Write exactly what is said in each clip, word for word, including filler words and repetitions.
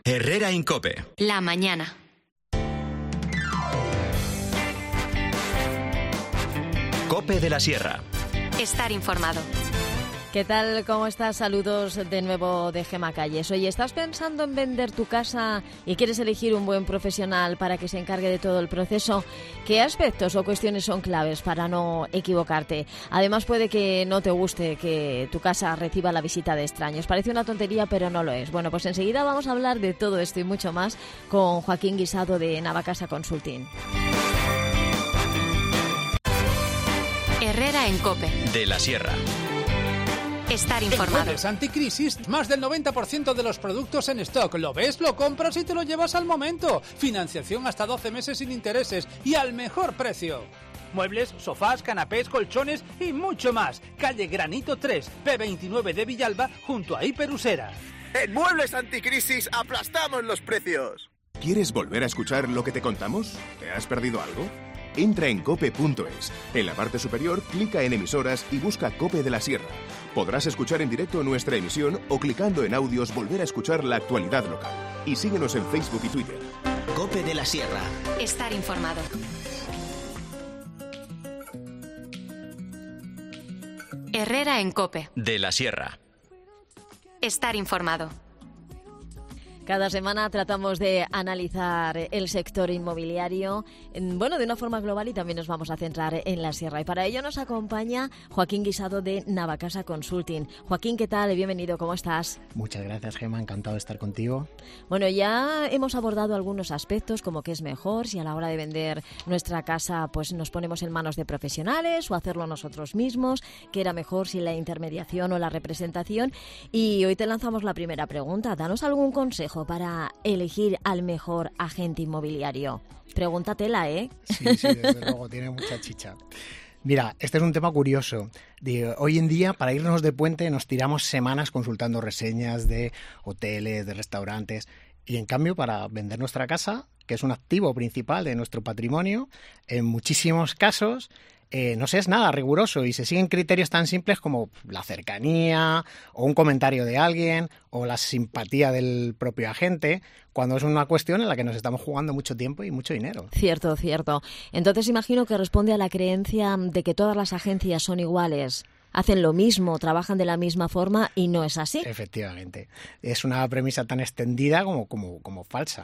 Herrera Incope. La mañana. Cope de la Sierra. Estar informado. ¿Qué tal? ¿Cómo estás? Saludos de nuevo de Gema Calles. Oye, ¿estás pensando en vender tu casa y quieres elegir un buen profesional para que se encargue de todo el proceso? ¿Qué aspectos o cuestiones son claves para no equivocarte? Además, puede que no te guste que tu casa reciba la visita de extraños. Parece una tontería, pero no lo es. Bueno, pues enseguida vamos a hablar de todo esto y mucho más con Joaquín Guisado de Navacasa Consulting. Herrera en Cope. De la Sierra. Estar informado. En Muebles Anticrisis, más del noventa por ciento de los productos en stock. ¿Lo ves? Lo compras y te lo llevas al momento. Financiación hasta doce meses sin intereses y al mejor precio. Muebles, sofás, canapés, colchones y mucho más. Calle Granito tres, P veintinueve de Villalba, junto a Hiperusera. En Muebles Anticrisis aplastamos los precios. ¿Quieres volver a escuchar lo que te contamos? ¿Te has perdido algo? Entra en cope punto es. En la parte superior, clica en emisoras y busca Cope de la Sierra. Podrás escuchar en directo nuestra emisión o clicando en audios volver a escuchar la actualidad local. Y síguenos en Facebook y Twitter. Cope de la Sierra. Estar informado. Herrera en Cope. De la Sierra. Estar informado. Cada semana tratamos de analizar el sector inmobiliario, bueno, de una forma global, y también nos vamos a centrar en la Sierra. Y para ello nos acompaña Joaquín Guisado de Navacasa Consulting. Joaquín, ¿qué tal? Bienvenido, ¿cómo estás? Muchas gracias, Gema, encantado de estar contigo. Bueno, ya hemos abordado algunos aspectos, como qué es mejor, si a la hora de vender nuestra casa pues nos ponemos en manos de profesionales o hacerlo nosotros mismos, qué era mejor, si la intermediación o la representación. Y hoy te lanzamos la primera pregunta. Danos algún consejo para elegir al mejor agente inmobiliario. Pregúntatela, ¿eh? Sí, sí, desde luego, tiene mucha chicha. Mira, este es un tema curioso. Digo, hoy en día, para irnos de puente, nos tiramos semanas consultando reseñas de hoteles, de restaurantes, y en cambio, para vender nuestra casa, que es un activo principal de nuestro patrimonio, en muchísimos casos Eh, no se es nada riguroso y se siguen criterios tan simples como la cercanía o un comentario de alguien o la simpatía del propio agente, cuando es una cuestión en la que nos estamos jugando mucho tiempo y mucho dinero. Cierto, cierto. Entonces imagino que responde a la creencia de que todas las agencias son iguales. Hacen lo mismo, trabajan de la misma forma, y no es así. Efectivamente. Es una premisa tan extendida como, como, como falsa.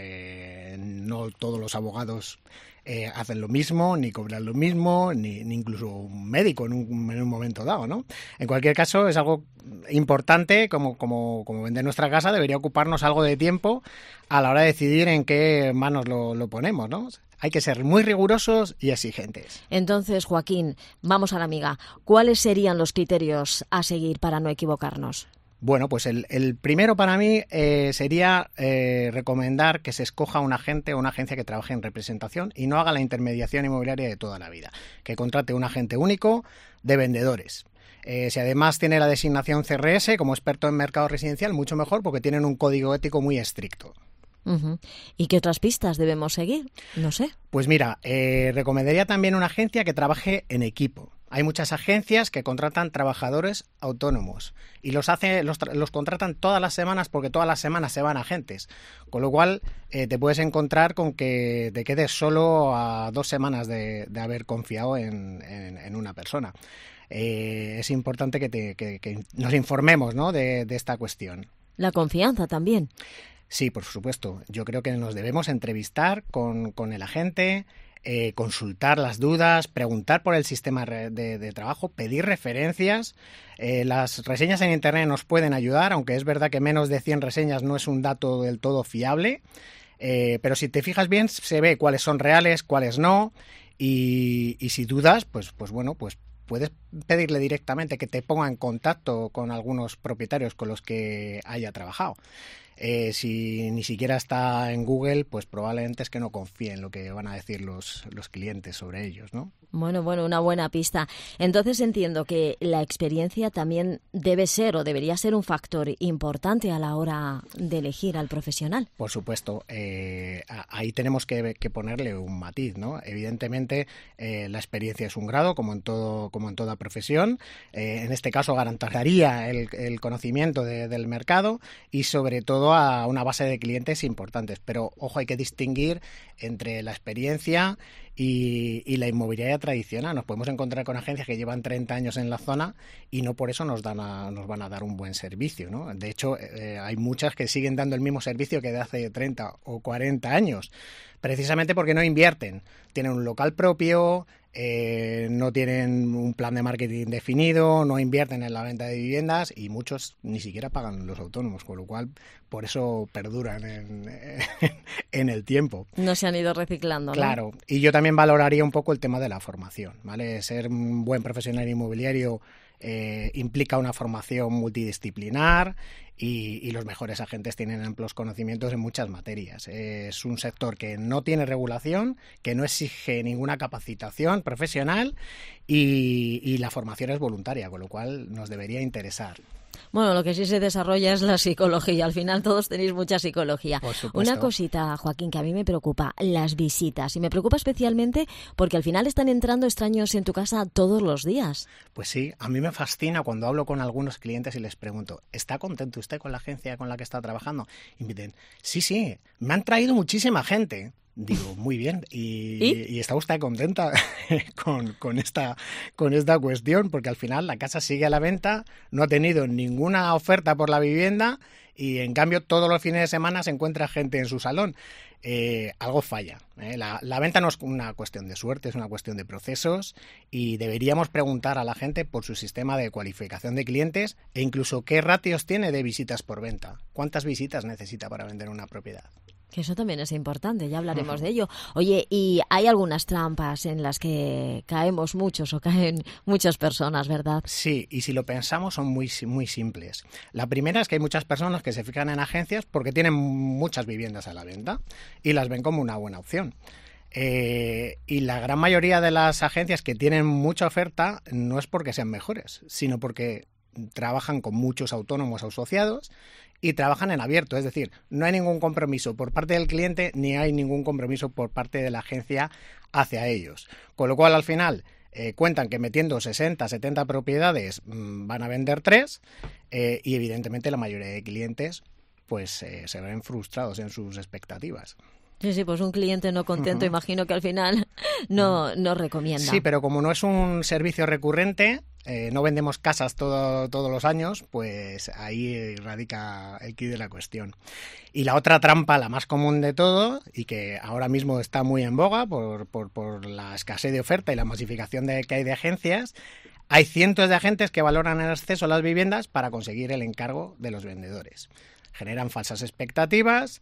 Eh, no todos los abogados eh, hacen lo mismo, ni cobran lo mismo, ni, ni incluso un médico en un, en un momento dado, ¿no? En cualquier caso, es algo importante, como, como, como vender nuestra casa, debería ocuparnos algo de tiempo a la hora de decidir en qué manos lo, lo ponemos, ¿no? Hay que ser muy rigurosos y exigentes. Entonces, Joaquín, vamos a la amiga. ¿Cuáles serían los criterios a seguir para no equivocarnos? Bueno, pues el, el primero para mí eh, sería eh, recomendar que se escoja un agente o una agencia que trabaje en representación y no haga la intermediación inmobiliaria de toda la vida. Que contrate un agente único de vendedores. Eh, si además tiene la designación C R S como experto en mercado residencial, mucho mejor, porque tienen un código ético muy estricto. Uh-huh. ¿Y qué otras pistas debemos seguir? No sé. Pues mira, eh, recomendaría también una agencia que trabaje en equipo. Hay muchas agencias que contratan trabajadores autónomos y los hace, los, los contratan todas las semanas, porque todas las semanas se van agentes, con lo cual eh, te puedes encontrar con que te quedes solo a dos semanas de, de haber confiado en, en, en una persona. Eh, es importante que, te, que, que nos informemos, ¿no?, de, de esta cuestión. La confianza también. Sí, por supuesto. Yo creo que nos debemos entrevistar con, con el agente, eh, consultar las dudas, preguntar por el sistema de, de trabajo, pedir referencias. Eh, las reseñas en Internet nos pueden ayudar, aunque es verdad que menos de cien reseñas no es un dato del todo fiable. Eh, pero si te fijas bien, se ve cuáles son reales, cuáles no. Y, y si dudas, pues, pues bueno, pues puedes pedirle directamente que te ponga en contacto con algunos propietarios con los que haya trabajado. Eh, si ni siquiera está en Google, pues probablemente es que no confíe en lo que van a decir los, los clientes sobre ellos, ¿no? Bueno, bueno, una buena pista. Entonces entiendo que la experiencia también debe ser o debería ser un factor importante a la hora de elegir al profesional. Por supuesto, eh, ahí tenemos que, que ponerle un matiz, ¿no? Evidentemente, eh, la experiencia es un grado, como en todo, como en toda profesión. Eh, en este caso, garantizaría el, el conocimiento de, del mercado y, sobre todo, todo a una base de clientes importantes. Pero, ojo, hay que distinguir entre la experiencia y, y la inmobiliaria tradicional. Nos podemos encontrar con agencias que llevan treinta años en la zona y no por eso nos, dan a, nos van a dar un buen servicio, ¿no? De hecho, eh, hay muchas que siguen dando el mismo servicio que de hace treinta o cuarenta años, precisamente porque no invierten. Tienen un local propio, eh, no tienen un plan de marketing definido, no invierten en la venta de viviendas y muchos ni siquiera pagan los autónomos, con lo cual por eso perduran en, en el tiempo. No se han ido reciclando, ¿no? Claro, y yo también valoraría un poco el tema de la formación, ¿vale? Ser un buen profesional inmobiliario eh, implica una formación multidisciplinar y, y los mejores agentes tienen amplios conocimientos en muchas materias. Es un sector que no tiene regulación, que no exige ninguna capacitación profesional y, y la formación es voluntaria, con lo cual nos debería interesar. Bueno, lo que sí se desarrolla es la psicología. Al final todos tenéis mucha psicología. Por supuesto. Una cosita, Joaquín, que a mí me preocupa, las visitas. Y me preocupa especialmente porque al final están entrando extraños en tu casa todos los días. Pues sí, a mí me fascina cuando hablo con algunos clientes y les pregunto, ¿está contento usted con la agencia con la que está trabajando? Y me dicen, sí, sí, me han traído muchísima gente. Digo, muy bien, ¿y, ¿Y? ¿y está usted contenta con, con, esta, con esta cuestión? Porque al final la casa sigue a la venta, no ha tenido ninguna oferta por la vivienda y en cambio todos los fines de semana se encuentra gente en su salón. Eh, algo falla. ¿eh? La, la venta no es una cuestión de suerte, es una cuestión de procesos y deberíamos preguntar a la gente por su sistema de cualificación de clientes e incluso qué ratios tiene de visitas por venta. ¿Cuántas visitas necesita para vender una propiedad? Que eso también es importante, ya hablaremos de ello. Oye, y hay algunas trampas en las que caemos muchos o caen muchas personas, ¿verdad? Sí, y si lo pensamos son muy, muy simples. La primera es que hay muchas personas que se fijan en agencias porque tienen muchas viviendas a la venta y las ven como una buena opción. Eh, y la gran mayoría de las agencias que tienen mucha oferta no es porque sean mejores, sino porque trabajan con muchos autónomos asociados y trabajan en abierto, es decir, no hay ningún compromiso por parte del cliente ni hay ningún compromiso por parte de la agencia hacia ellos. Con lo cual, al final, eh, cuentan que metiendo sesenta, setenta propiedades mmm, van a vender tres eh, y, evidentemente, la mayoría de clientes pues eh, se ven frustrados en sus expectativas. Sí, sí, pues un cliente no contento, uh-huh. imagino que al final no, no recomienda. Sí, pero como no es un servicio recurrente, eh, no vendemos casas todo, todos los años, pues ahí radica el quid de la cuestión. Y la otra trampa, la más común de todo, y que ahora mismo está muy en boga por, por, por la escasez de oferta y la masificación de, que hay de agencias, hay cientos de agentes que valoran en exceso las viviendas para conseguir el encargo de los vendedores. Generan falsas expectativas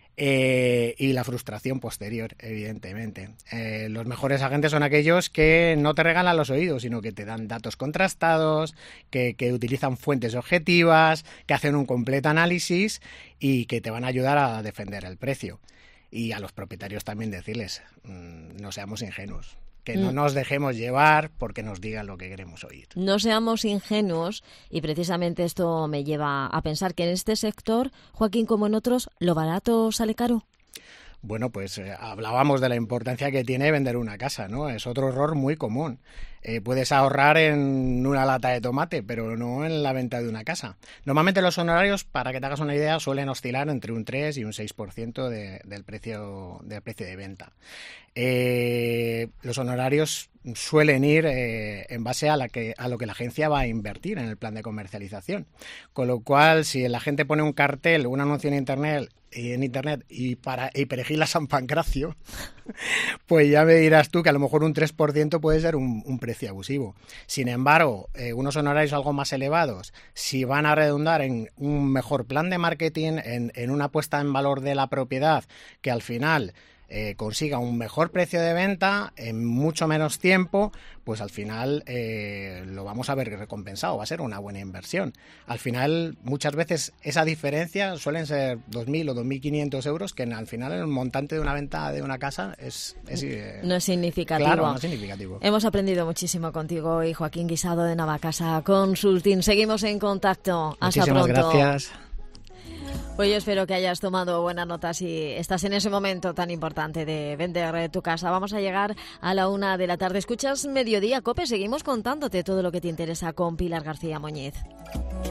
Eh, y la frustración posterior, evidentemente. Eh, los mejores agentes son aquellos que no te regalan los oídos, sino que te dan datos contrastados, que, que utilizan fuentes objetivas, que hacen un completo análisis y que te van a ayudar a defender el precio. Y a los propietarios también decirles, mmm, no seamos ingenuos. Que no nos dejemos llevar porque nos digan lo que queremos oír. No seamos ingenuos y precisamente esto me lleva a pensar que en este sector, Joaquín, como en otros, ¿lo barato sale caro? Bueno, pues eh, hablábamos de la importancia que tiene vender una casa, ¿no? Es otro error muy común. Eh, puedes ahorrar en una lata de tomate, pero no en la venta de una casa. Normalmente los honorarios, para que te hagas una idea, suelen oscilar entre un tres y un seis por ciento de, del precio, del precio de venta. Eh, los honorarios suelen ir eh, en base a, la que, a lo que la agencia va a invertir en el plan de comercialización. Con lo cual, si la gente pone un cartel, un anuncio en internet, y en internet y para y perejil a San Pancracio, pues ya me dirás tú que a lo mejor un tres por ciento puede ser un, un precio abusivo. Sin embargo, eh, unos honorarios algo más elevados, si van a redundar en un mejor plan de marketing, en, en una puesta en valor de la propiedad, que al final Eh, consiga un mejor precio de venta en mucho menos tiempo, pues al final eh, lo vamos a ver recompensado, va a ser una buena inversión. Al final, muchas veces esa diferencia suelen ser dos mil o dos mil quinientos euros, que al final el montante de una venta de una casa es... es eh, no es significativo. Claro, no es significativo. Hemos aprendido muchísimo contigo hoy, Joaquín Guisado de Navacasa Consulting. Seguimos en contacto. Hasta Muchísimas pronto. gracias. Pues yo espero que hayas tomado buenas notas y estás en ese momento tan importante de vender tu casa. Vamos a llegar a la una de la tarde. Escuchas Mediodía Cope, seguimos contándote todo lo que te interesa con Pilar García Muñiz.